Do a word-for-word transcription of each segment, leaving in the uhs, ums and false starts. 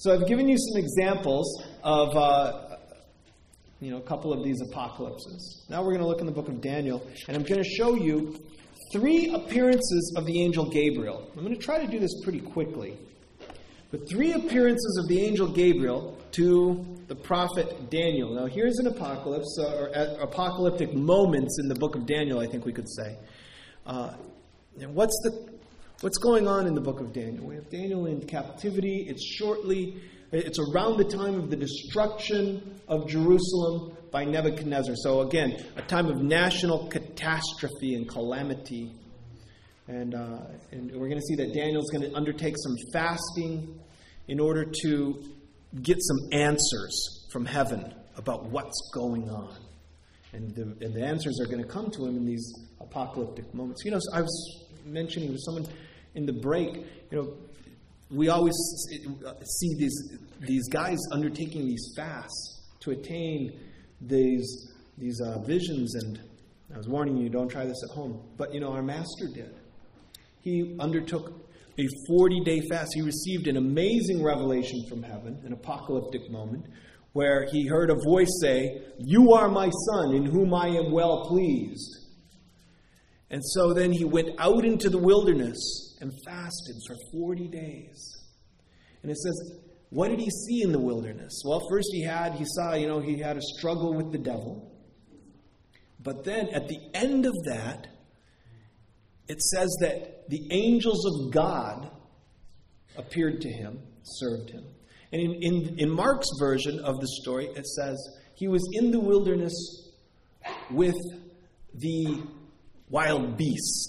So I've given you some examples of uh, you know, a couple of these apocalypses. Now we're going to look in the book of Daniel, and I'm going to show you three appearances of the angel Gabriel. I'm going to try to do this pretty quickly. But three appearances of the angel Gabriel to the prophet Daniel. Now here's an apocalypse, uh, or uh, apocalyptic moments in the book of Daniel, I think we could say. Uh, what's the what's going on in the book of Daniel? We have Daniel in captivity. It's shortly, it's around the time of the destruction of Jerusalem by Nebuchadnezzar. So again, a time of national catastrophe and calamity. And, uh, and we're going to see that Daniel's going to undertake some fasting in order to get some answers from heaven about what's going on. And the, and the answers are going to come to him in these apocalyptic moments. You know, I was mentioning with someone in the break, you know, we always see these these guys undertaking these fasts to attain these these uh, visions. And I was warning you, don't try this at home. But, you know, our master did. He undertook a forty-day fast. He received an amazing revelation from heaven, an apocalyptic moment, where he heard a voice say, "You are my son, in whom I am well pleased." And so then he went out into the wilderness and fasted for forty days. And it says, what did he see in the wilderness? Well, first he had, he saw, you know, he had a struggle with the devil. But then at the end of that, it says that the angels of God appeared to him, served him. And in, in, in Mark's version of the story, it says he was in the wilderness with the wild beasts.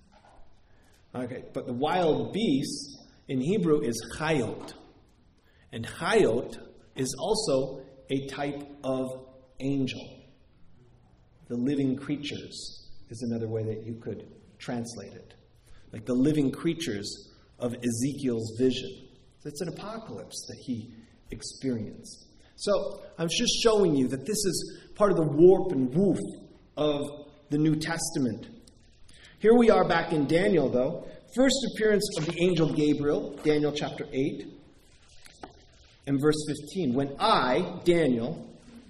Okay, but the wild beasts in Hebrew is chayot. And chayot is also a type of angel. The living creatures is another way that you could translate it. Like the living creatures of Ezekiel's vision. It's an apocalypse that he experienced. So I'm just showing you that this is part of the warp and woof of the New Testament. Here we are back in Daniel, though. First appearance of the angel Gabriel, Daniel chapter eight and verse fifteen. When I, Daniel,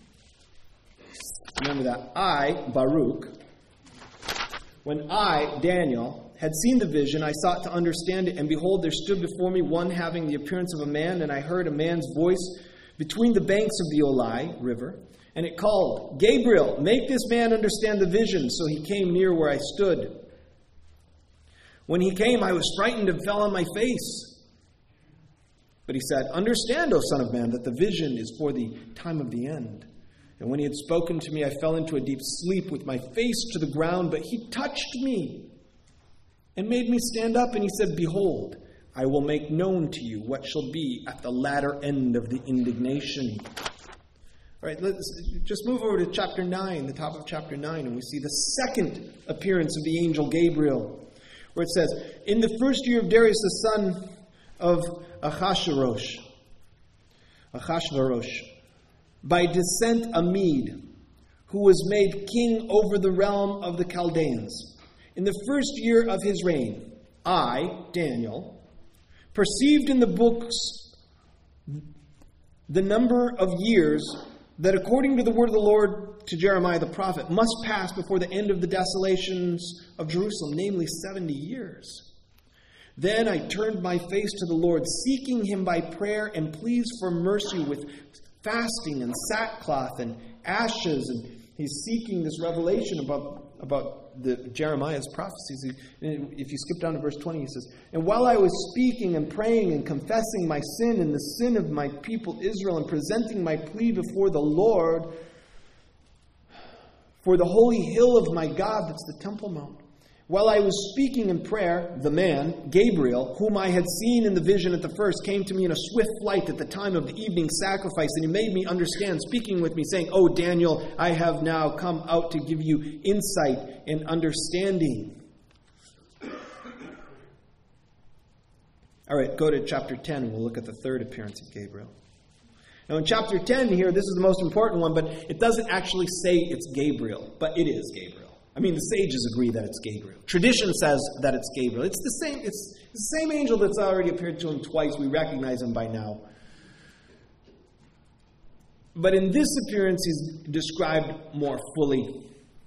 remember that, I, Baruch, when I, Daniel, had seen the vision, I sought to understand it, and behold, there stood before me one having the appearance of a man, and I heard a man's voice between the banks of the Ulai River, and it called, "Gabriel, make this man understand the vision." So he came near where I stood. When he came, I was frightened and fell on my face. But he said, "Understand, O son of man, that the vision is for the time of the end." And when he had spoken to me, I fell into a deep sleep with my face to the ground, but he touched me and made me stand up, and he said, "Behold, I will make known to you what shall be at the latter end of the indignation." All right, let's just move over to chapter nine, the top of chapter nine, and we see the second appearance of the angel Gabriel, where it says, "In the first year of Darius, the son of Achashverosh, Achashverosh, by descent a Mede, who was made king over the realm of the Chaldeans. In the first year of his reign, I, Daniel, perceived in the books the number of years that, according to the word of the Lord to Jeremiah the prophet, must pass before the end of the desolations of Jerusalem, namely seventy years. Then I turned my face to the Lord, seeking him by prayer and pleas for mercy with fasting and sackcloth and ashes." And he's seeking this revelation about, about the Jeremiah's prophecies. If you skip down to verse twenty, he says, "And while I was speaking and praying and confessing my sin and the sin of my people Israel and presenting my plea before the Lord for the holy hill of my God," that's the Temple Mount, "while I was speaking in prayer, the man, Gabriel, whom I had seen in the vision at the first, came to me in a swift flight at the time of the evening sacrifice, and he made me understand, speaking with me, saying, 'O Daniel, I have now come out to give you insight and understanding.'" All right, go to chapter ten, and we'll look at the third appearance of Gabriel. Now in chapter ten here, this is the most important one, but it doesn't actually say it's Gabriel, but it is Gabriel. I mean, the sages agree that it's Gabriel. Tradition says that it's Gabriel. It's the same, it's the same angel that's already appeared to him twice. We recognize him by now. But in this appearance, he's described more fully.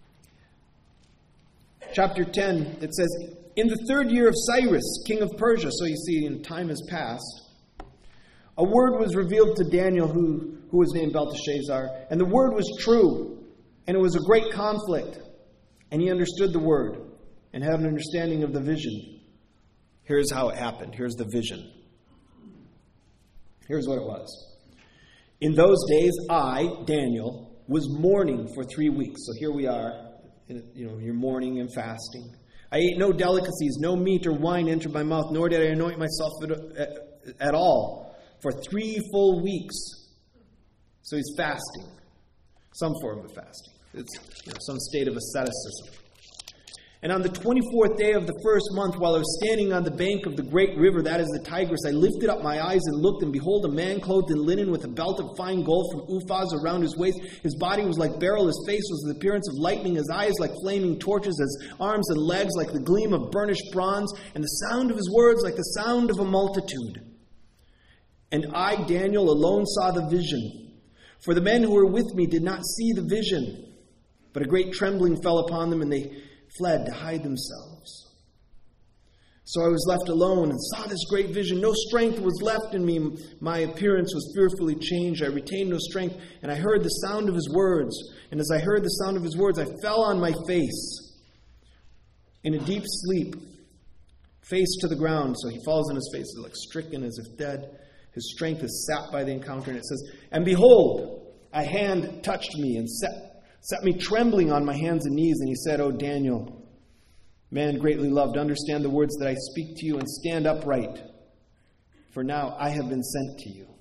Chapter ten, it says, in the third year of Cyrus, king of Persia, so you see, time has passed, a word was revealed to Daniel, who, who was named Belteshazzar, and the word was true, and it was a great conflict. And he understood the word and had an understanding of the vision. Here's how it happened. Here's the vision. Here's what it was. In those days, I, Daniel, was mourning for three weeks. So here we are. You know, you're mourning and fasting. I ate no delicacies, no meat or wine entered my mouth, nor did I anoint myself at, at all for three full weeks. So he's fasting. Some form of fasting. It's you know, some state of asceticism. And on the twenty-fourth day of the first month, while I was standing on the bank of the great river, that is the Tigris, I lifted up my eyes and looked, and behold, a man clothed in linen with a belt of fine gold from Uphaz around his waist. His body was like beryl, his face was the appearance of lightning, his eyes like flaming torches, his arms and legs like the gleam of burnished bronze, and the sound of his words like the sound of a multitude. And I, Daniel, alone saw the vision. For the men who were with me did not see the vision, but a great trembling fell upon them, and they fled to hide themselves. So I was left alone and saw this great vision. No strength was left in me. My appearance was fearfully changed. I retained no strength, and I heard the sound of his words. And as I heard the sound of his words, I fell on my face in a deep sleep, face to the ground. So he falls on his face, like stricken as if dead. His strength is sapped by the encounter. And it says, and behold, a hand touched me and set Set me trembling on my hands and knees, and he said, O Daniel, man greatly loved, understand the words that I speak to you and stand upright, for now I have been sent to you.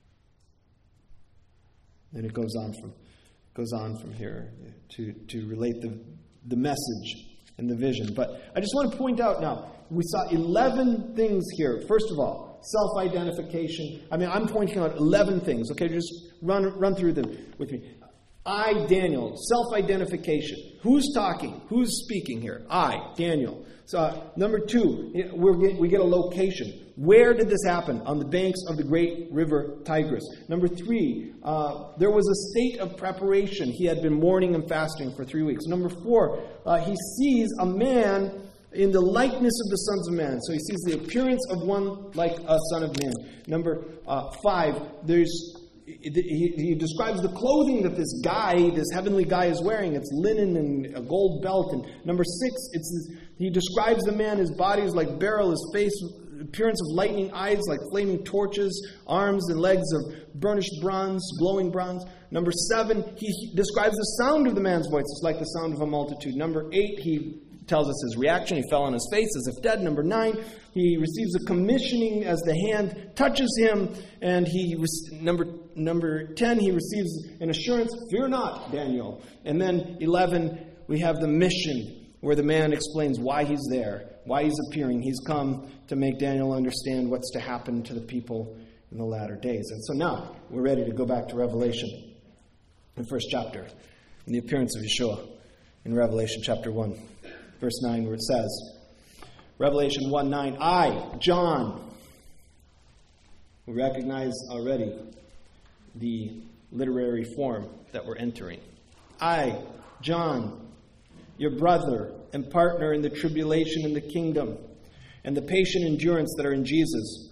And it goes on from goes on from here to, to relate the, the message and the vision. But I just want to point out now, we saw eleven things here. First of all, self-identification. I mean, I'm pointing out eleven things. Okay, just run run through them with me. I, Daniel, self-identification. Who's talking? Who's speaking here? I, Daniel. So, uh, number two, we're get, we get a location. Where did this happen? On the banks of the great river Tigris. Number three, uh, there was a state of preparation. He had been mourning and fasting for three weeks. Number four, uh, he sees a man in the likeness of the sons of man. So he sees the appearance of one like a son of man. Number uh, five, there's He, he describes the clothing that this guy, this heavenly guy is wearing. It's linen and a gold belt. And number six, it's he describes the man, his body is like beryl, his face, appearance of lightning, eyes like flaming torches, arms and legs of burnished bronze, glowing bronze. Number seven, he describes the sound of the man's voice. It's like the sound of a multitude. Number eight, he tells us his reaction. He fell on his face as if dead. Number nine, he receives a commissioning as the hand touches him. And he number number ten, he receives an assurance, fear not, Daniel. And then eleven, we have the mission where the man explains why he's there, why he's appearing. He's come to make Daniel understand what's to happen to the people in the latter days. And so now we're ready to go back to Revelation, the first chapter, and the appearance of Yeshua in Revelation chapter one. Verse nine, where it says, Revelation one nine, I, John. We recognize already the literary form that we're entering. I, John, your brother and partner in the tribulation and the kingdom and the patient endurance that are in Jesus,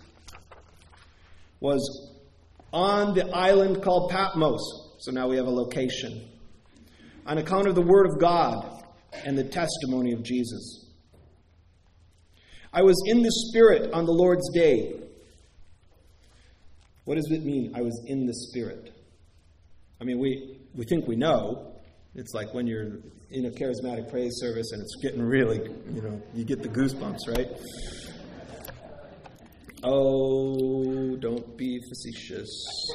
was on the island called Patmos. So now we have a location. On account of the word of God and the testimony of Jesus. I was in the Spirit on the Lord's day. What does it mean, I was in the Spirit? I mean, we, we think we know. It's like when you're in a charismatic praise service and it's getting really, you know, you get the goosebumps, right? Oh, don't be facetious.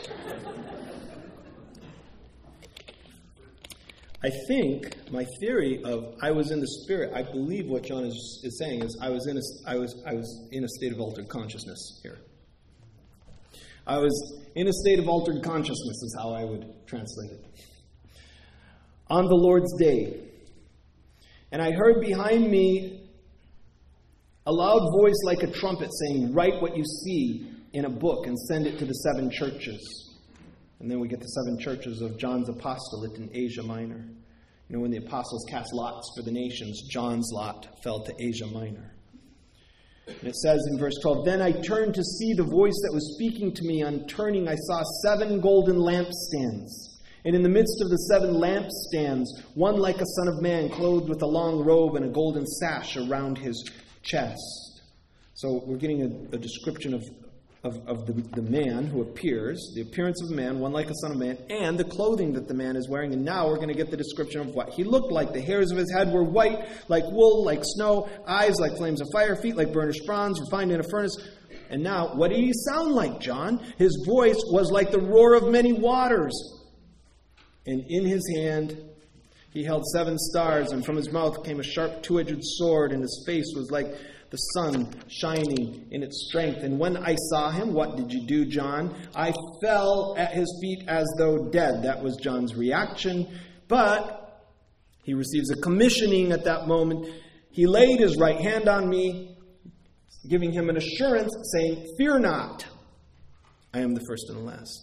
I think my theory of I was in the Spirit, I believe what John is, is saying is I was in a I was I was in a state of altered consciousness here. I was in a state of altered consciousness is how I would translate it. On the Lord's day. And I heard behind me a loud voice like a trumpet saying, write what you see in a book and send it to the seven churches. And then we get the seven churches of John's apostolate in Asia Minor. You know, when the apostles cast lots for the nations, John's lot fell to Asia Minor. And it says in verse twelve, "Then I turned to see the voice that was speaking to me. On turning, I saw seven golden lampstands. And in the midst of the seven lampstands, one like a son of man, clothed with a long robe and a golden sash around his chest." So we're getting a, a description of, of, of the, the man who appears, the appearance of a man, one like a son of man, and the clothing that the man is wearing. And now we're going to get the description of what he looked like. The hairs of his head were white, like wool, like snow, eyes like flames of fire, feet like burnished bronze, refined in a furnace. And now, what did he sound like, John? His voice was like the roar of many waters. And in his hand he held seven stars, and from his mouth came a sharp two-edged sword, and his face was like the sun shining in its strength. And when I saw him, what did you do, John? I fell at his feet as though dead. That was John's reaction. But he receives a commissioning at that moment. He laid his right hand on me, giving him an assurance, saying, "Fear not, I am the first and the last.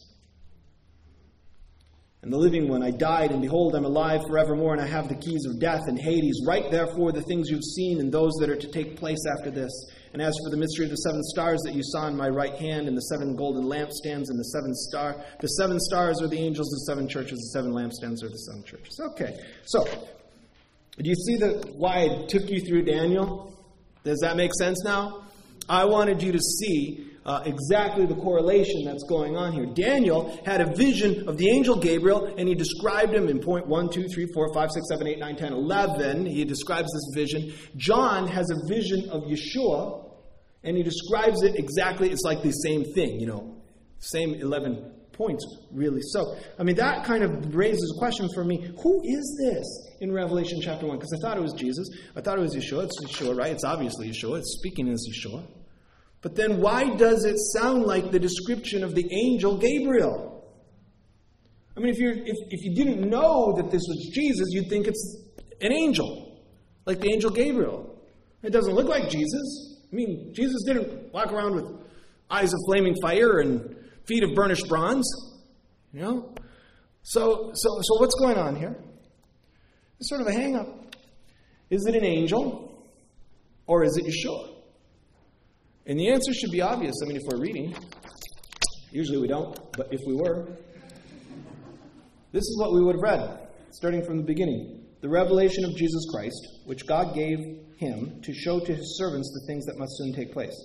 And the living one, I died, and behold, I'm alive forevermore, and I have the keys of death and Hades. Write therefore the things you've seen and those that are to take place after this. And as for the mystery of the seven stars that you saw in my right hand, and the seven golden lampstands, and the seven star, the seven stars are the angels of seven churches, the seven lampstands are the seven churches." Okay, so do you see the why I took you through Daniel? Does that make sense now? I wanted you to see Uh, exactly the correlation that's going on here. Daniel had a vision of the angel Gabriel, and he described him in point one, two, three, four, five, six, seven, eight, nine, ten, eleven. He describes this vision. John has a vision of Yeshua, and he describes it exactly. It's like the same thing, you know, same eleven points, really. So, I mean, that kind of raises a question for me. Who is this in Revelation chapter one? Because I thought it was Jesus. I thought it was Yeshua. It's Yeshua, right? It's obviously Yeshua. It's speaking as Yeshua. But then why does it sound like the description of the angel Gabriel? I mean, if you if, if you didn't know that this was Jesus, you'd think it's an angel, like the angel Gabriel. It doesn't look like Jesus. I mean, Jesus didn't walk around with eyes of flaming fire and feet of burnished bronze, you know? So, so, so what's going on here? It's sort of a hang-up. Is it an angel, or is it Yeshua? And the answer should be obvious. I mean, if we're reading, usually we don't, but if we were, this is what we would have read, starting from the beginning. The revelation of Jesus Christ, which God gave him to show to his servants the things that must soon take place.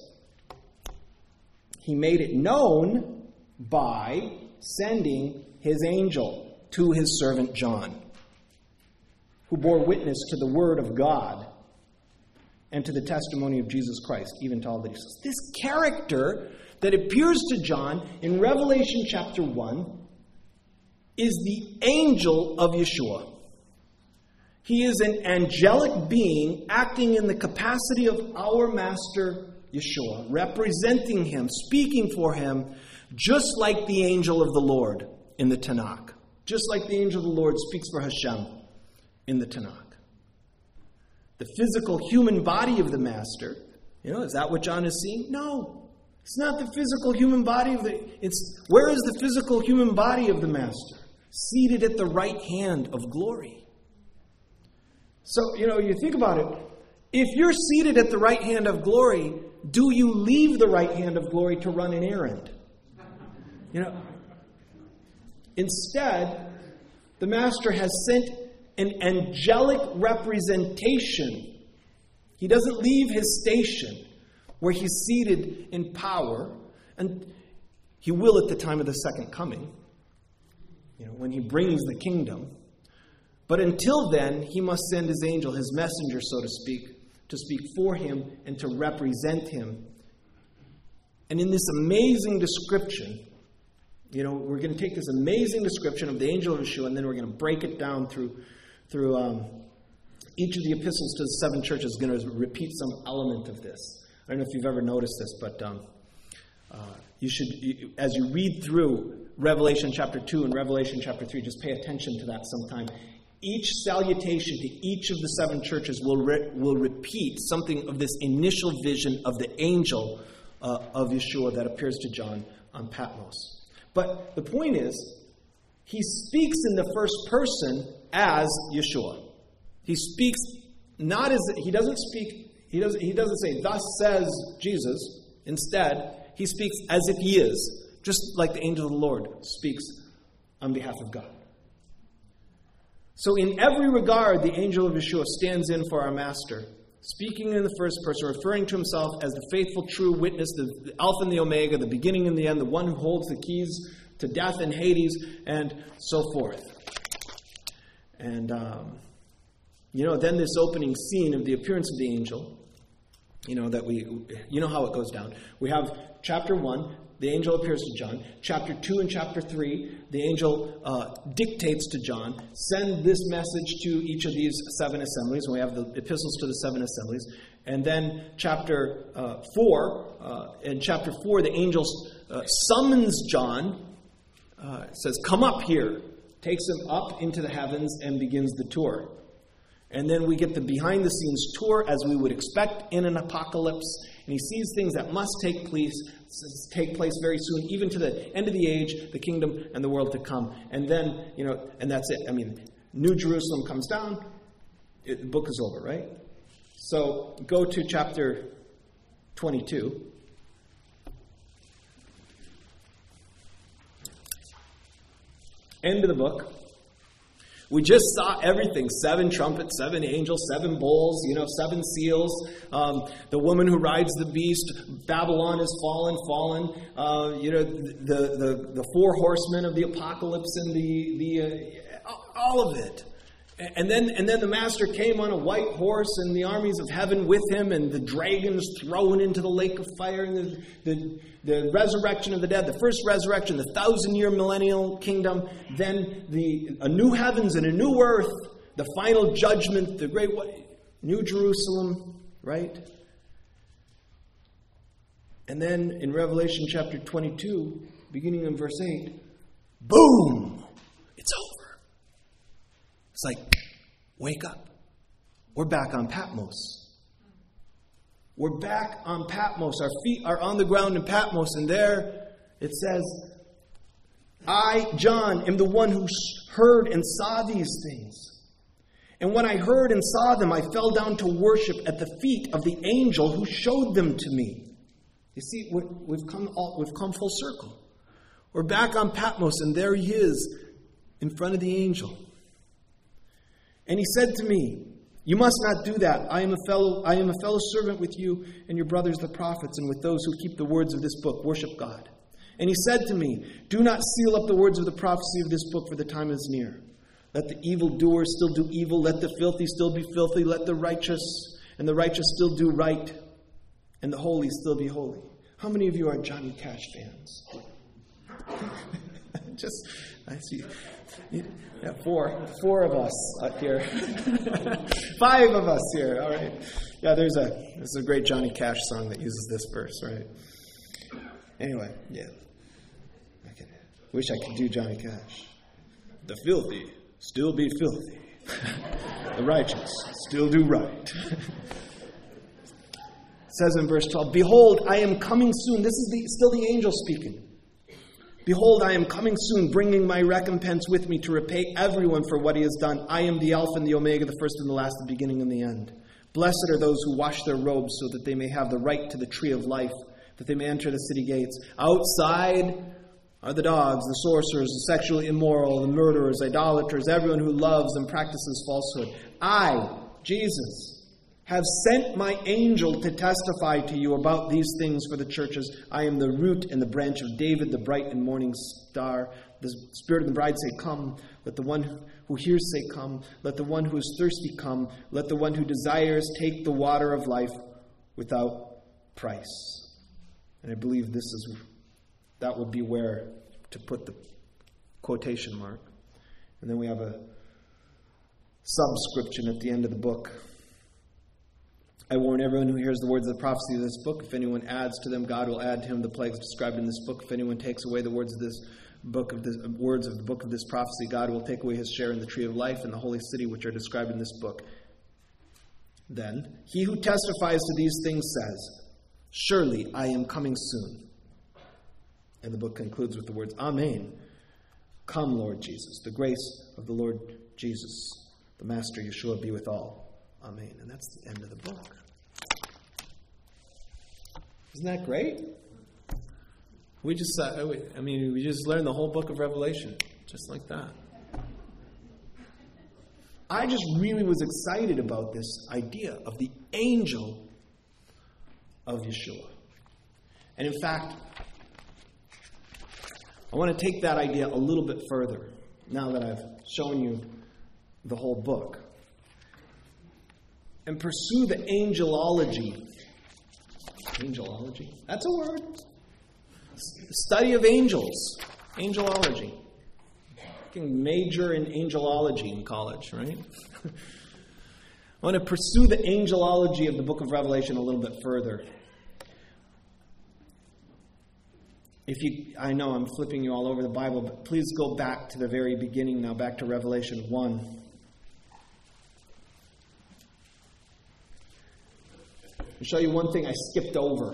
He made it known by sending his angel to his servant John, who bore witness to the word of God and to the testimony of Jesus Christ, even to all that he says. This character that appears to John in Revelation chapter one is the angel of Yeshua. He is an angelic being acting in the capacity of our Master Yeshua, representing him, speaking for him, just like the angel of the Lord in the Tanakh. Just like the angel of the Lord speaks for Hashem in the Tanakh. The physical human body of the Master, you know, is that what John is seeing? No. It's not the physical human body of the... It's where is the physical human body of the Master? Seated at the right hand of glory. So, you know, you think about it. If you're seated at the right hand of glory, do you leave the right hand of glory to run an errand? You know, instead, the Master has sent an angelic representation. He doesn't leave his station where he's seated in power, and he will at the time of the second coming, you know, when he brings the kingdom. But until then, he must send his angel, his messenger, so to speak, to speak for him and to represent him. And in this amazing description, you know, we're going to take this amazing description of the angel of Yeshua, and then we're going to break it down through through um, each of the epistles to the seven churches. Is going to repeat some element of this. I don't know if you've ever noticed this, but um, uh, you should, you, as you read through Revelation chapter two and Revelation chapter three, just pay attention to that sometime. Each salutation to each of the seven churches will re- will repeat something of this initial vision of the angel uh, of Yeshua that appears to John on Patmos. But the point is, he speaks in the first person as Yeshua. He speaks not as, he doesn't speak, he doesn't, he doesn't say, thus says Jesus. Instead, he speaks as if he is, just like the angel of the Lord speaks on behalf of God. So in every regard, the angel of Yeshua stands in for our Master, speaking in the first person, referring to himself as the faithful, true witness, the Alpha and the Omega, the beginning and the end, the one who holds the keys to death and Hades, and so forth. And, um, you know, then this opening scene of the appearance of the angel, you know, that we, you know how it goes down. We have chapter one, the angel appears to John. Chapter two and chapter three, the angel uh, dictates to John, send this message to each of these seven assemblies. And we have the epistles to the seven assemblies. And then chapter uh, four, uh, in chapter four, the angel uh, summons John, uh, says, come up here, takes him up into the heavens and begins the tour. And then we get the behind-the-scenes tour as we would expect in an apocalypse. And he sees things that must take place, take place very soon, even to the end of the age, the kingdom, and the world to come. And then, you know, and that's it. I mean, New Jerusalem comes down, it, the book is over, right? So go to chapter twenty-two. End of the book. We just saw everything. Seven trumpets, seven angels, seven bowls, you know, seven seals. Um, the woman who rides the beast. Babylon is fallen, fallen. Uh, you know, the, the the four horsemen of the apocalypse and the the uh, all of it. And then and then the Master came on a white horse and the armies of heaven with him, and the dragons thrown into the lake of fire, and the, the, the resurrection of the dead, the first resurrection, the thousand-year millennial kingdom, then the a new heavens and a new earth, the final judgment, the great New Jerusalem, right? And then in Revelation chapter twenty-two, beginning in verse eight, boom! It's over. It's like, wake up. We're back on Patmos. We're back on Patmos. Our feet are on the ground in Patmos. And there it says, I, John, am the one who heard and saw these things. And when I heard and saw them, I fell down to worship at the feet of the angel who showed them to me. You see, we've come, all, we've come full circle. We're back on Patmos, and there he is in front of the angel. And he said to me, you must not do that. I am a fellow, I am a fellow servant with you and your brothers the prophets, and with those who keep the words of this book. Worship God. And he said to me, do not seal up the words of the prophecy of this book, for the time is near. Let the evildoer still do evil. Let the filthy still be filthy. Let the righteous and the righteous still do right, and the holy still be holy. How many of you are Johnny Cash fans? Just, I see. Yeah, four. Four of us up here. Five of us here. All right. Yeah, there's a there's a great Johnny Cash song that uses this verse, right? Anyway, yeah. I could, wish I could do Johnny Cash. The filthy still be filthy. The righteous still do right. It says in verse twelve, behold, I am coming soon. This is the, still the angel speaking. Behold, I am coming soon, bringing my recompense with me to repay everyone for what he has done. I am the Alpha and the Omega, the first and the last, the beginning and the end. Blessed are those who wash their robes so that they may have the right to the tree of life, that they may enter the city gates. Outside are the dogs, the sorcerers, the sexually immoral, the murderers, idolaters, everyone who loves and practices falsehood. I, Jesus, have sent my angel to testify to you about these things for the churches. I am the root and the branch of David, the bright and morning star. The Spirit and the bride say, come. Let the one who hears say, come. Let the one who is thirsty come. Let the one who desires take the water of life without price. And I believe this is, that would be where to put the quotation mark. And then we have a subscription at the end of the book. I warn everyone who hears the words of the prophecy of this book. If anyone adds to them, God will add to him the plagues described in this book. If anyone takes away the words of this book of the words of the book of this prophecy, God will take away his share in the tree of life and the holy city which are described in this book. Then he who testifies to these things says, surely I am coming soon. And the book concludes with the words, Amen. Come, Lord Jesus. The grace of the Lord Jesus, the Master Yeshua, be with all. Amen. And that's the end of the book. Isn't that great? We just, uh, I mean, we just learned the whole book of Revelation, just like that. I just really was excited about this idea of the angel of Yeshua. And in fact, I want to take that idea a little bit further, now that I've shown you the whole book, and pursue the angelology. Angelology? That's a word. Study of angels. Angelology. You can major in angelology in college, right? I want to pursue the angelology of the book of Revelation a little bit further. If you, I know I'm flipping you all over the Bible, but please go back to the very beginning now, back to Revelation one. I'll show you one thing I skipped over.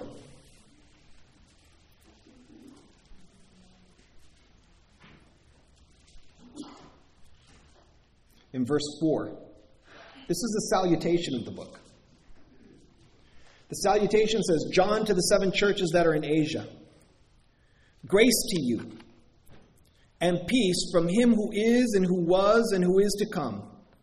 In verse four. This is the salutation of the book. The salutation says, John to the seven churches that are in Asia. Grace to you, and peace from him who is, and who was, and who is to come,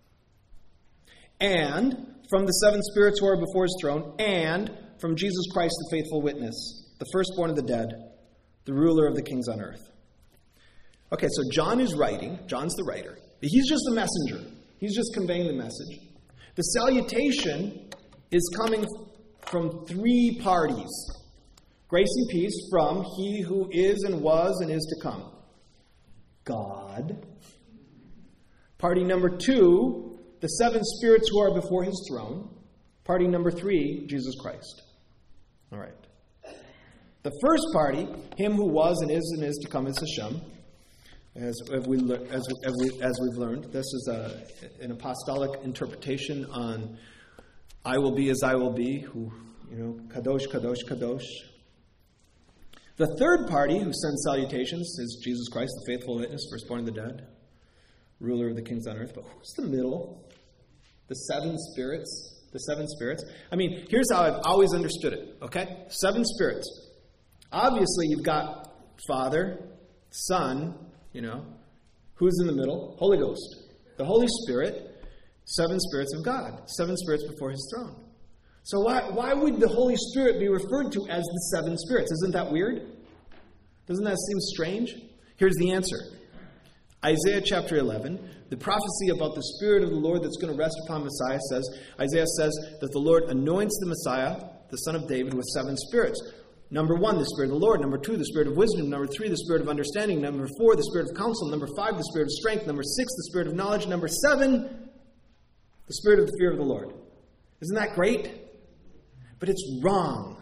and from the seven spirits who are before his throne, and from Jesus Christ, the faithful witness, the firstborn of the dead, the ruler of the kings on earth. Okay, so John is writing. John's the writer. He's just the messenger. He's just conveying the message. The salutation is coming from three parties. Grace and peace from he who is and was and is to come. God. Party number two, the seven spirits who are before his throne. Party number three, Jesus Christ. All right. The first party, him who was and is and is to come, is Hashem. As, as, we, as, as, we, as we've learned, this is a, an apostolic interpretation on I will be as I will be, who, you know, Kadosh, Kadosh, Kadosh. The third party who sends salutations is Jesus Christ, the faithful witness, firstborn of the dead, ruler of the kings on earth. But who's the middle? The seven spirits? The seven spirits? I mean, here's how I've always understood it, okay? Seven spirits. Obviously, you've got Father, Son, you know. Who's in the middle? Holy Ghost. The Holy Spirit, seven spirits of God, seven spirits before his throne. So why, why would the Holy Spirit be referred to as the seven spirits? Isn't that weird? Doesn't that seem strange? Here's the answer. Isaiah chapter eleven, the prophecy about the Spirit of the Lord that's going to rest upon Messiah says, Isaiah says that the Lord anoints the Messiah, the son of David, with seven spirits. Number one, the Spirit of the Lord. Number two, the Spirit of wisdom. Number three, the Spirit of understanding. Number four, the Spirit of counsel. Number five, the Spirit of strength. Number six, the Spirit of knowledge. Number seven, the Spirit of the fear of the Lord. Isn't that great? But it's wrong.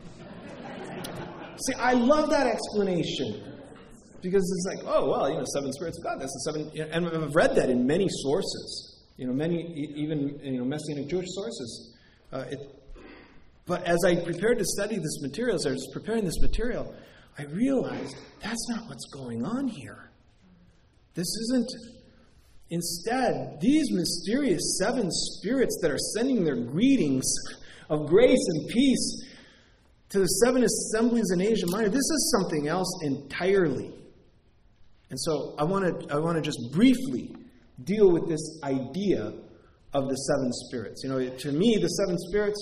See, I love that explanation. Because it's like, oh, well, you know, seven spirits of God. That's the seven. You know, and I've read that in many sources. You know, many, even, you know, Messianic Jewish sources. Uh, it, but as I prepared to study this material, as I was preparing this material, I realized that's not what's going on here. This isn't. Instead, these mysterious seven spirits that are sending their greetings of grace and peace to the seven assemblies in Asia Minor, this is something else entirely. And so I want to I want to just briefly deal with this idea of the seven spirits. You know, to me, the seven spirits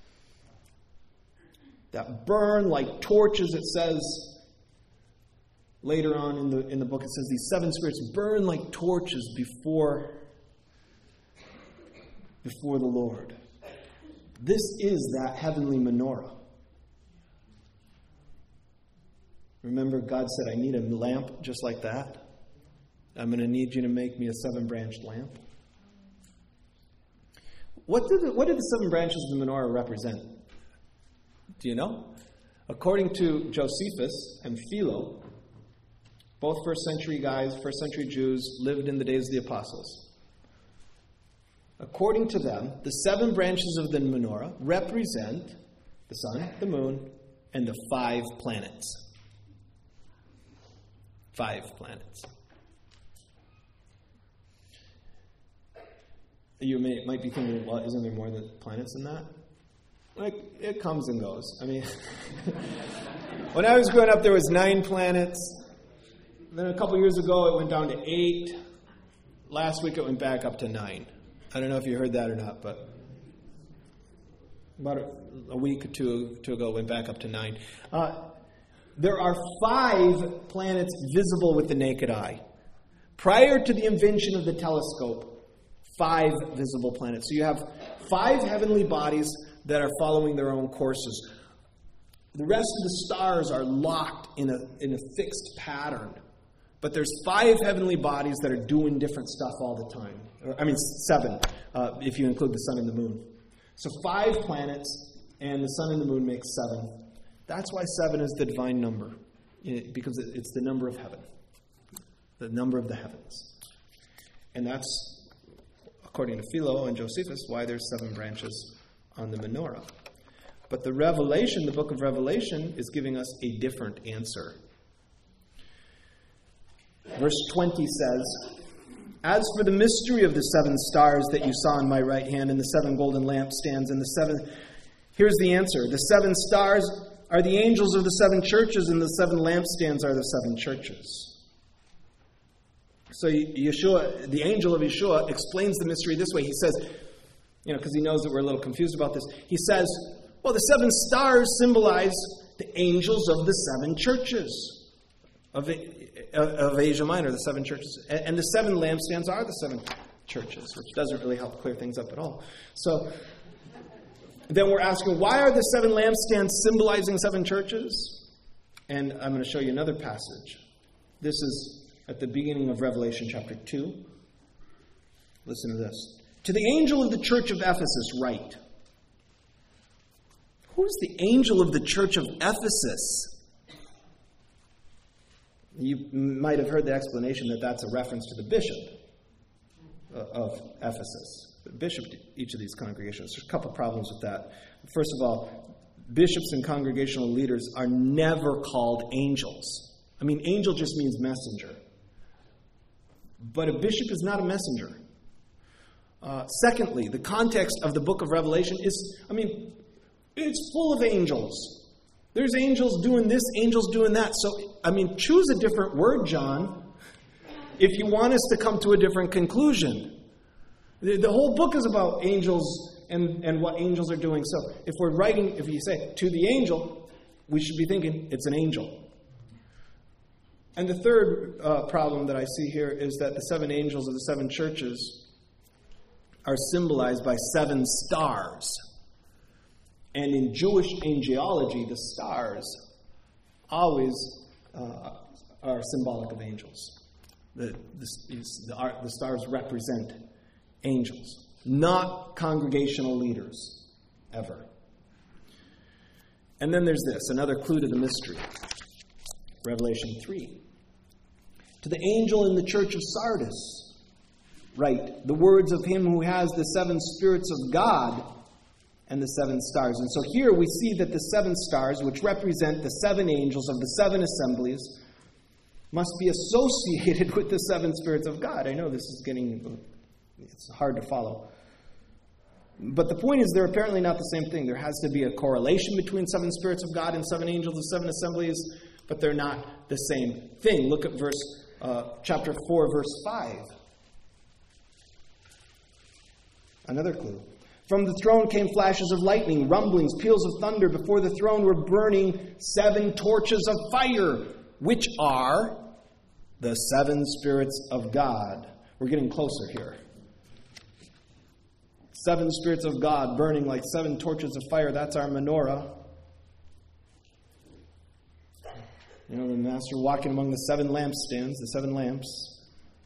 that burn like torches, it says later on in the in the book, it says these seven spirits burn like torches before before the Lord. This is that heavenly menorah. Remember, God said, I need a lamp just like that. I'm going to need you to make me a seven-branched lamp. What did the, what did the seven branches of the menorah represent? Do you know? According to Josephus and Philo, both first century guys, first century Jews, lived in the days of the apostles. According to them, the seven branches of the menorah represent the sun, the moon, and the five planets. Five planets. You may, might be thinking, well, isn't there more than planets than that? Like, it comes and goes. I mean, when I was growing up, there was nine planets. Then a couple years ago, it went down to eight. Last week, it went back up to nine. I don't know if you heard that or not, but about a, a week or two, two ago, it went back up to nine. Uh, there are five planets visible with the naked eye. Prior to the invention of the telescope, five visible planets. So you have five heavenly bodies that are following their own courses. The rest of the stars are locked in a in a fixed pattern. But there's five heavenly bodies that are doing different stuff all the time. I mean, seven, uh, if you include the sun and the moon. So five planets, and the sun and the moon make seven. That's why seven is the divine number, because it's the number of heaven, the number of the heavens. And that's, according to Philo and Josephus, why there's seven branches on the menorah. But the Revelation, the book of Revelation, is giving us a different answer. Verse twenty says, "As for the mystery of the seven stars that you saw in my right hand and the seven golden lampstands and the seven..." Here's the answer. The seven stars are the angels of the seven churches, and the seven lampstands are the seven churches. So Yeshua, the angel of Yeshua, explains the mystery this way. He says, you know, because he knows that we're a little confused about this. He says, well, the seven stars symbolize the angels of the seven churches of, of Asia Minor, the seven churches. And the seven lampstands are the seven churches, which doesn't really help clear things up at all. So then we're asking, why are the seven lampstands symbolizing seven churches? And I'm going to show you another passage. This is at the beginning of Revelation chapter two. Listen to this. "To the angel of the church of Ephesus write." Who is the angel of the church of Ephesus? You might have heard the explanation that that's a reference to the bishop of Ephesus, the bishop of each of these congregations. There's a couple problems with that. First of all, bishops and congregational leaders are never called angels. I mean, angel just means messenger. But a bishop is not a messenger. Uh, secondly, the context of the book of Revelation is, I mean, it's full of angels. There's angels doing this, angels doing that. So, I mean, choose a different word, John, if you want us to come to a different conclusion. The, the whole book is about angels and, and what angels are doing. So, if we're writing, if you say, to the angel, we should be thinking it's an angel. And the third uh, problem that I see here is that the seven angels of the seven churches are symbolized by seven stars. And in Jewish angelology, the stars always uh, are symbolic of angels. The, the, the, the stars represent angels, not congregational leaders, ever. And then there's this, another clue to the mystery. Revelation three. "To the angel in the church of Sardis write the words of him who has the seven spirits of God and the seven stars." And so here we see that the seven stars, which represent the seven angels of the seven assemblies, must be associated with the seven spirits of God. I know this is getting, it's hard to follow. But the point is they're apparently not the same thing. There has to be a correlation between seven spirits of God and seven angels of seven assemblies, but they're not the same thing. Look at verse uh, chapter four, verse five. Another clue. "From the throne came flashes of lightning, rumblings, peals of thunder. Before the throne were burning seven torches of fire, which are the seven spirits of God." We're getting closer here. Seven spirits of God burning like seven torches of fire. That's our menorah. You know, the master walking among the seven lampstands, the seven lamps.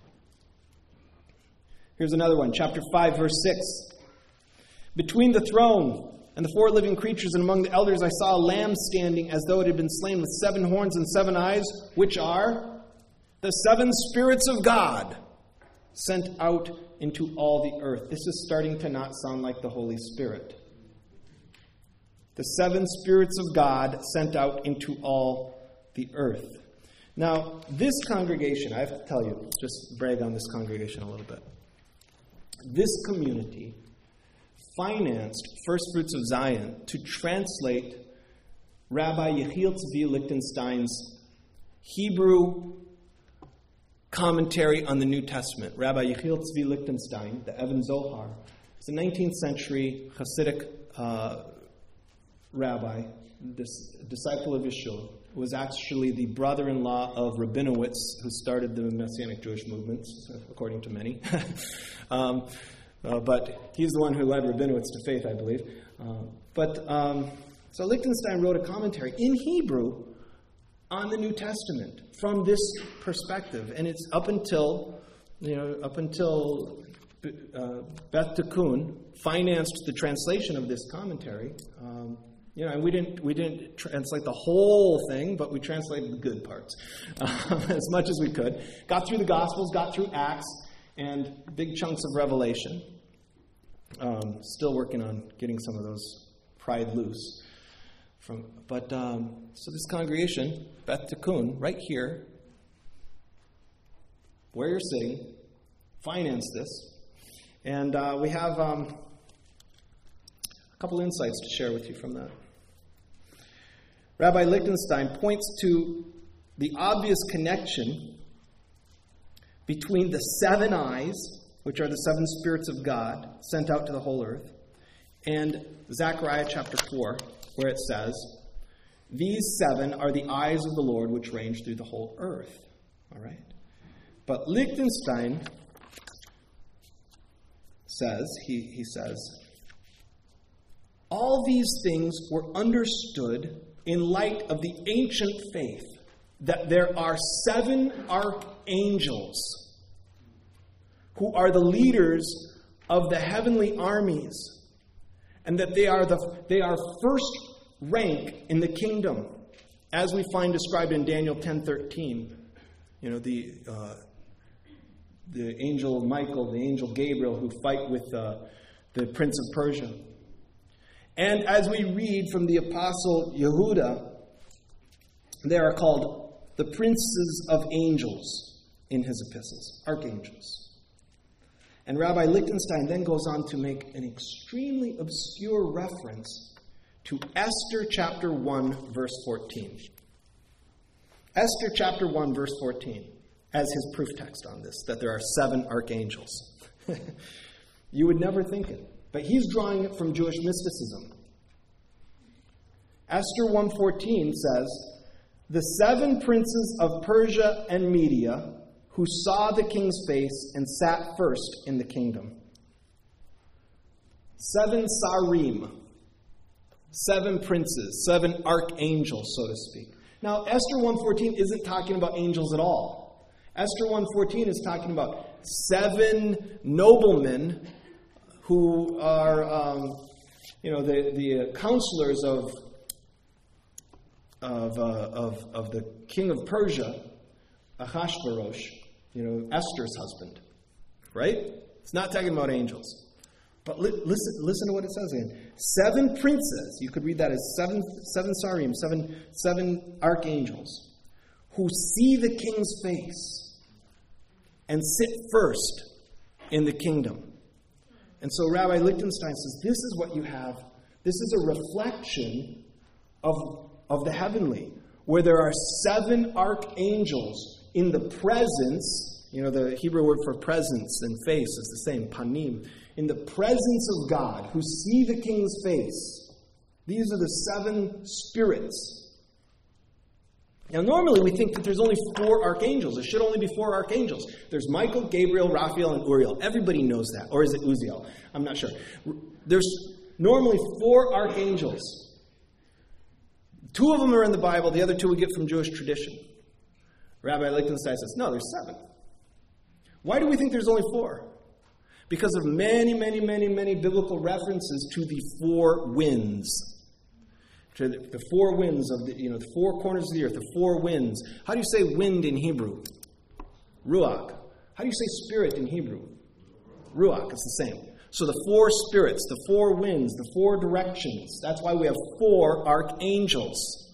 Here's another one, chapter five, verse six. "Between the throne and the four living creatures and among the elders I saw a lamb standing as though it had been slain with seven horns and seven eyes, which are the seven spirits of God sent out into all the earth." This is starting to not sound like the Holy Spirit. The seven spirits of God sent out into all the earth. Now, this congregation, I have to tell you, just brag on this congregation a little bit. this community financed First Fruits of Zion to translate Rabbi Yechiel Tzvi Lichtenstein's Hebrew commentary on the New Testament. Rabbi Yechiel Tzvi Lichtenstein, the Even Zohar, is a nineteenth century Hasidic uh, rabbi, this disciple of Yeshua, who was actually the brother-in-law of Rabinowitz, who started the Messianic Jewish movements, according to many. um, uh, but he's the one who led Rabinowitz to faith, I believe. Uh, but um, so Lichtenstein wrote a commentary in Hebrew on the New Testament from this perspective, and it's up until you know up until uh, Beth Tikkun financed the translation of this commentary. Um, You know, and we didn't we didn't translate the whole thing, but we translated the good parts um, as much as we could. Got through the Gospels, got through Acts, and big chunks of Revelation. Um, still working on getting some of those pried loose. From, but um, so this congregation, Beth Tikkun, right here, where you're sitting, financed this, and uh, we have um, a couple insights to share with you from that. Rabbi Lichtenstein points to the obvious connection between the seven eyes, which are the seven spirits of God sent out to the whole earth, and Zechariah chapter four, where it says, "These seven are the eyes of the Lord which range through the whole earth." All right? But Lichtenstein says, he, he says, all these things were understood in light of the ancient faith that there are seven archangels who are the leaders of the heavenly armies, and that they are the they are first rank in the kingdom, as we find described in Daniel ten thirteen. You know, the uh, the angel Michael, the angel Gabriel, who fight with uh, the prince of Persia. And as we read from the apostle Yehuda, they are called the princes of angels in his epistles, archangels. And Rabbi Lichtenstein then goes on to make an extremely obscure reference to Esther chapter one, verse fourteen. Esther chapter one, verse fourteen, as his proof text on this, that there are seven archangels. You would never think it. But he's drawing it from Jewish mysticism. Esther one fourteen says, "The seven princes of Persia and Media who saw the king's face and sat first in the kingdom." Seven sarim. Seven princes. Seven archangels, so to speak. Now, Esther one fourteen isn't talking about angels at all. Esther one fourteen is talking about seven noblemen who are, um, you know, the, the counselors of, of, uh, of, of the king of Persia, Ahasuerus, you know, Esther's husband. Right? It's not talking about angels. But li- listen, listen to what it says again. Seven princes, you could read that as seven, seven sarim, seven, seven archangels, who see the king's face and sit first in the kingdom. And so Rabbi Lichtenstein says, this is what you have. This is a reflection of, of the heavenly, where there are seven archangels in the presence. You know, the Hebrew word for presence and face is the same, panim. In the presence of God, who see the king's face. These are the seven spirits. Now, normally we think that there's only four archangels. There should only be four archangels. There's Michael, Gabriel, Raphael, and Uriel. Everybody knows that. Or is it Uziel? I'm not sure. There's normally four archangels. Two of them are in the Bible. The other two we get from Jewish tradition. Rabbi Lichtenstein says, no, there's seven. Why do we think there's only four? Because of many, many, many, many biblical references to the four winds. To the, the four winds of the, you know, the four corners of the earth, the four winds. How do you say wind in Hebrew? Ruach. How do you say spirit in Hebrew? Ruach. It's the same. So the four spirits, the four winds, the four directions. That's why we have four archangels.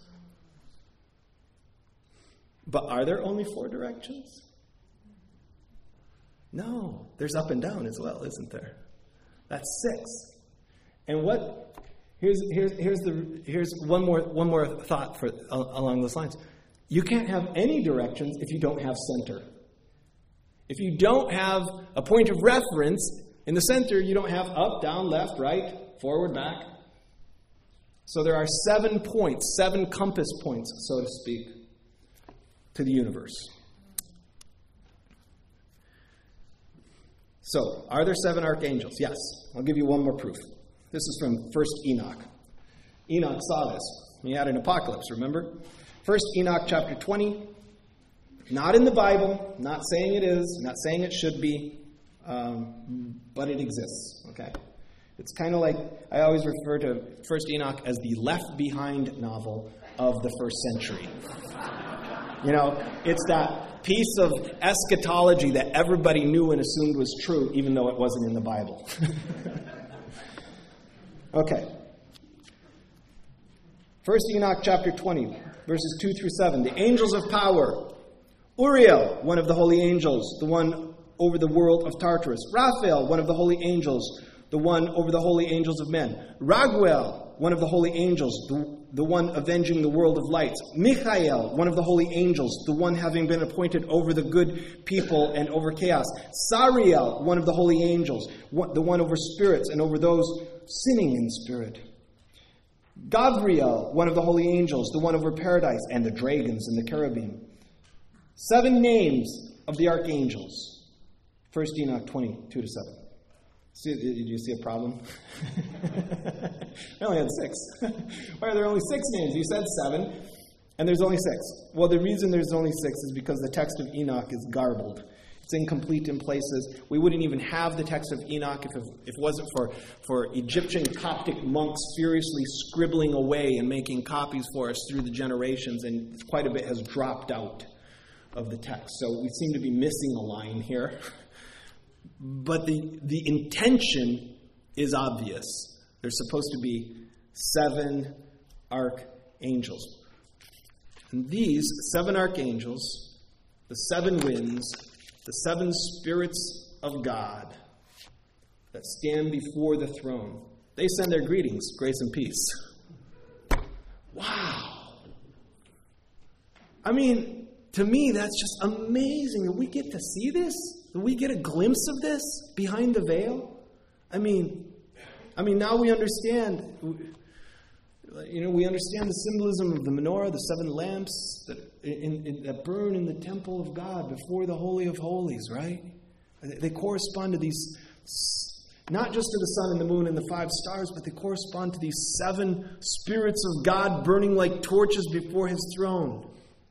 But are there only four directions? No, there's up and down as well, isn't there? That's six. And what? Here's here's here's the here's one more one more thought for uh, along those lines. You can't have any directions if you don't have center. If you don't have a point of reference in the center, you don't have up, down, left, right, forward, back. So there are seven points, seven compass points, so to speak, to the universe. So, are there seven archangels? Yes. I'll give you one more proof. This is from First Enoch. Enoch saw this. He had an apocalypse, remember? First Enoch chapter twenty. Not in the Bible. Not saying it is. Not saying it should be. Um, but it exists. Okay? It's kind of like, I always refer to First Enoch as the Left Behind novel of the first century. You know, it's that piece of eschatology that everybody knew and assumed was true, even though it wasn't in the Bible. Okay. First Enoch chapter twenty, verses two through seven. The angels of power. Uriel, one of the holy angels, the one over the world of Tartarus. Raphael, one of the holy angels, the one over the holy angels of men. Raguel, one of the holy angels, the, the one avenging the world of lights. Michael, one of the holy angels, the one having been appointed over the good people and over chaos. Sariel, one of the holy angels, the one over spirits and over those sinning in spirit. Gabriel, one of the holy angels, the one over paradise and the dragons and the cherubim. Seven names of the archangels. First Enoch twenty, two to seven. See, did you see a problem? I only had six. Why are there only six names? You said seven, and there's only six. Well, the reason there's only six is because the text of Enoch is garbled. It's incomplete in places. We wouldn't even have the text of Enoch if it, if it wasn't for, for Egyptian Coptic monks furiously scribbling away and making copies for us through the generations, and quite a bit has dropped out of the text. So we seem to be missing a line here. But the, the intention is obvious. There's supposed to be seven archangels. And these seven archangels, the seven winds, the seven spirits of God that stand before the throne, they send their greetings, grace and peace. Wow. I mean, to me, that's just amazing that we get to see this. That we get a glimpse of this behind the veil. I mean, I mean, now we understand. You know, we understand the symbolism of the menorah, the seven lamps that in, in, that burn in the temple of God before the Holy of Holies. Right? They correspond to these, not just to the sun and the moon and the five stars, but they correspond to these seven spirits of God burning like torches before His throne.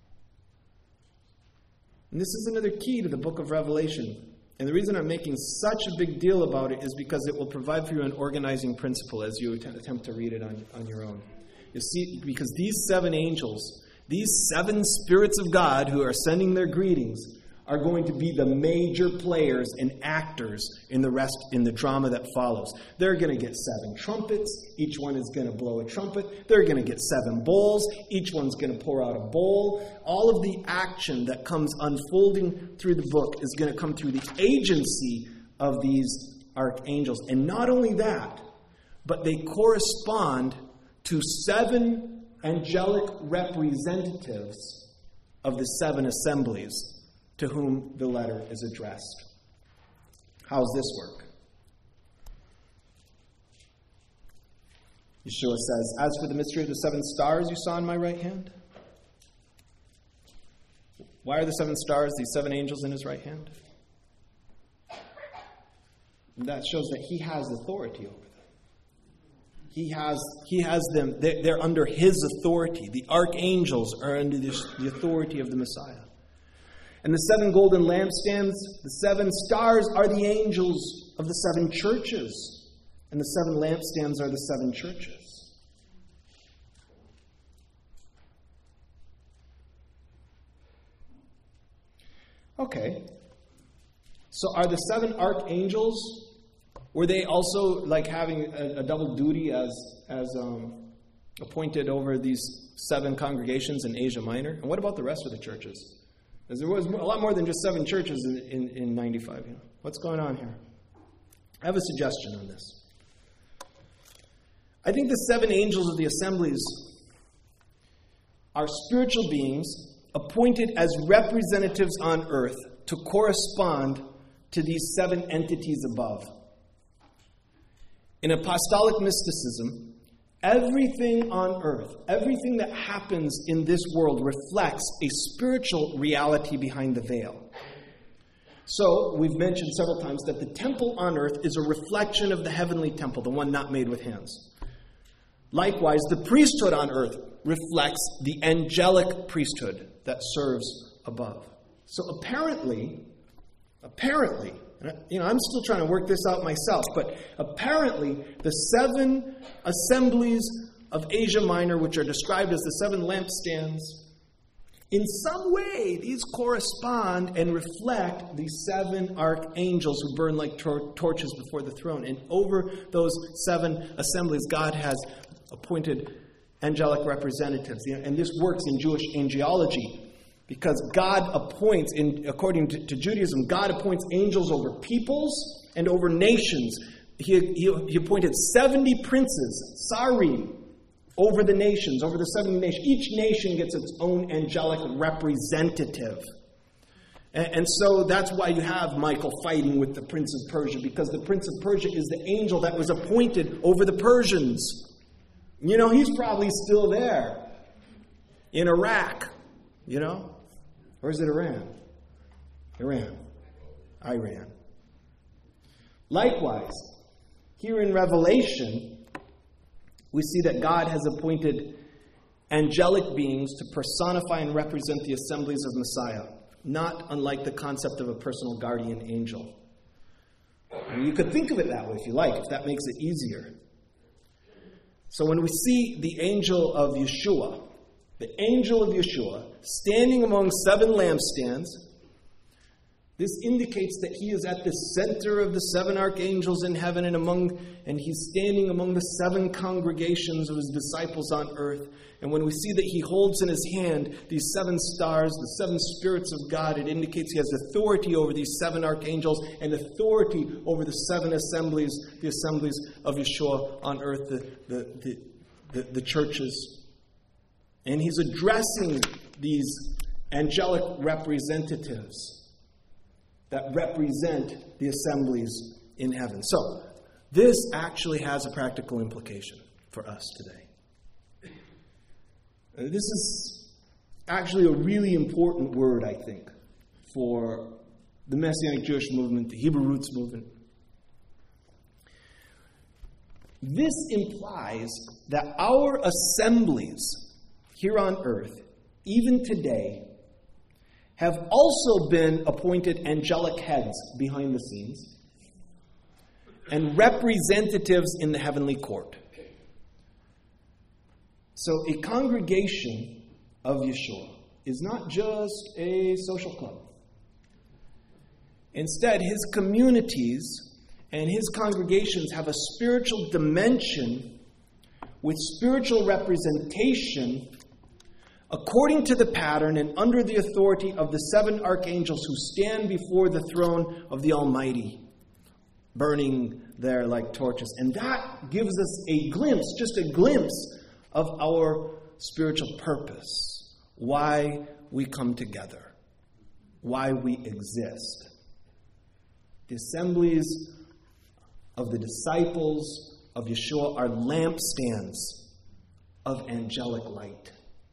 And this is another key to the book of Revelation. And the reason I'm making such a big deal about it is because it will provide for you an organizing principle as you attempt to read it on, on your own. You see, because these seven angels, these seven spirits of God who are sending their greetings, are going to be the major players and actors in the rest, in the drama that follows. They're going to get seven trumpets. Each one is going to blow a trumpet. They're going to get seven bowls. Each one's going to pour out a bowl. All of the action that comes unfolding through the book is going to come through the agency of these archangels. And not only that, but they correspond to seven angelic representatives of the seven assemblies to whom the letter is addressed. How does this work? Yeshua says, "As for the mystery of the seven stars you saw in my right hand." Why are the seven stars, these seven angels in His right hand? And that shows that He has authority over them. He has, he has them, they're, they're under His authority. The archangels are under the, the authority of the Messiah. And the seven golden lampstands, the seven stars, are the angels of the seven churches. And the seven lampstands are the seven churches. Okay. So are the seven archangels, were they also like having a, a double duty as, as um, appointed over these seven congregations in Asia Minor? And what about the rest of the churches? Because there was a lot more than just seven churches in, in, in ninety-five. You know? What's going on here? I have a suggestion on this. I think the seven angels of the assemblies are spiritual beings appointed as representatives on earth to correspond to these seven entities above. In apostolic mysticism, everything on earth, everything that happens in this world reflects a spiritual reality behind the veil. So, we've mentioned several times that the temple on earth is a reflection of the heavenly temple, the one not made with hands. Likewise, the priesthood on earth reflects the angelic priesthood that serves above. So apparently, apparently, you know, I'm still trying to work this out myself, but apparently the seven assemblies of Asia Minor, which are described as the seven lampstands, in some way, these correspond and reflect the seven archangels who burn like tor- torches before the throne. And over those seven assemblies, God has appointed angelic representatives. And this works in Jewish angelology because God appoints, in, according to, to Judaism, God appoints angels over peoples and over nations. He, he, he appointed seventy princes, Sarim, over the nations, over the seventy nations. Each nation gets its own angelic representative. And, and so that's why you have Michael fighting with the Prince of Persia, because the Prince of Persia is the angel that was appointed over the Persians. You know, he's probably still there in Iraq, you know? Or is it Iran? Iran. Iran. Likewise, here in Revelation, we see that God has appointed angelic beings to personify and represent the assemblies of Messiah, not unlike the concept of a personal guardian angel. And you could think of it that way if you like, if that makes it easier. So when we see the angel of Yeshua, the angel of Yeshua, standing among seven lampstands, this indicates that he is at the center of the seven archangels in heaven and among, and he's standing among the seven congregations of his disciples on earth. And when we see that he holds in his hand these seven stars, the seven spirits of God, it indicates he has authority over these seven archangels and authority over the seven assemblies, the assemblies of Yeshua on earth, the, the, the, the, the churches. And he's addressing these angelic representatives that represent the assemblies in heaven. So, this actually has a practical implication for us today. Uh, this is actually a really important word, I think, for the Messianic Jewish movement, the Hebrew Roots movement. This implies that our assemblies here on earth, even today, have also been appointed angelic heads behind the scenes and representatives in the heavenly court. So a congregation of Yeshua is not just a social club. Instead, his communities and his congregations have a spiritual dimension with spiritual representation according to the pattern and under the authority of the seven archangels who stand before the throne of the Almighty, burning there like torches. And that gives us a glimpse, just a glimpse of our spiritual purpose, why we come together, why we exist. The assemblies of the disciples of Yeshua are lampstands of angelic light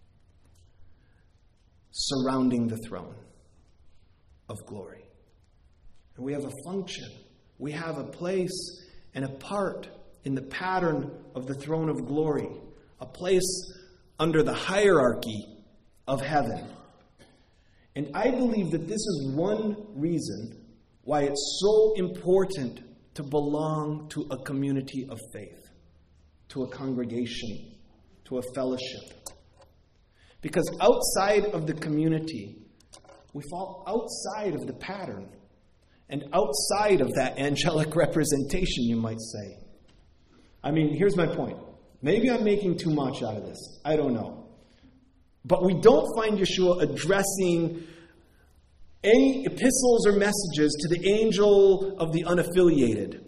surrounding the throne of glory. And we have a function. We have a place and a part in the pattern of the throne of glory, a place under the hierarchy of heaven. And I believe that this is one reason why it's so important to belong to a community of faith, to a congregation, to a fellowship. Because outside of the community, we fall outside of the pattern and outside of that angelic representation, you might say. I mean, here's my point. Maybe I'm making too much out of this. I don't know. But we don't find Yeshua addressing any epistles or messages to the angel of the unaffiliated,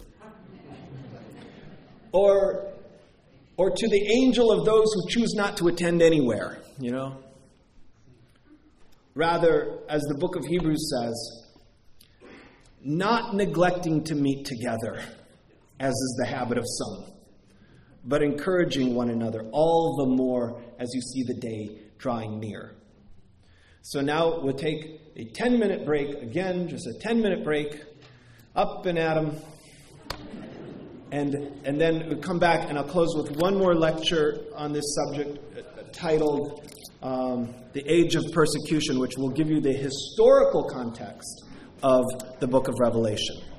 or, or to the angel of those who choose not to attend anywhere, you know. Rather, as the book of Hebrews says, not neglecting to meet together, as is the habit of some, but encouraging one another, all the more as you see the day drawing near. So now we'll take a ten-minute break, again, just a ten-minute break, up and at 'em, and, and then we'll come back, and I'll close with one more lecture on this subject uh, titled um, The Age of Persecution, which will give you the historical context of the book of Revelation.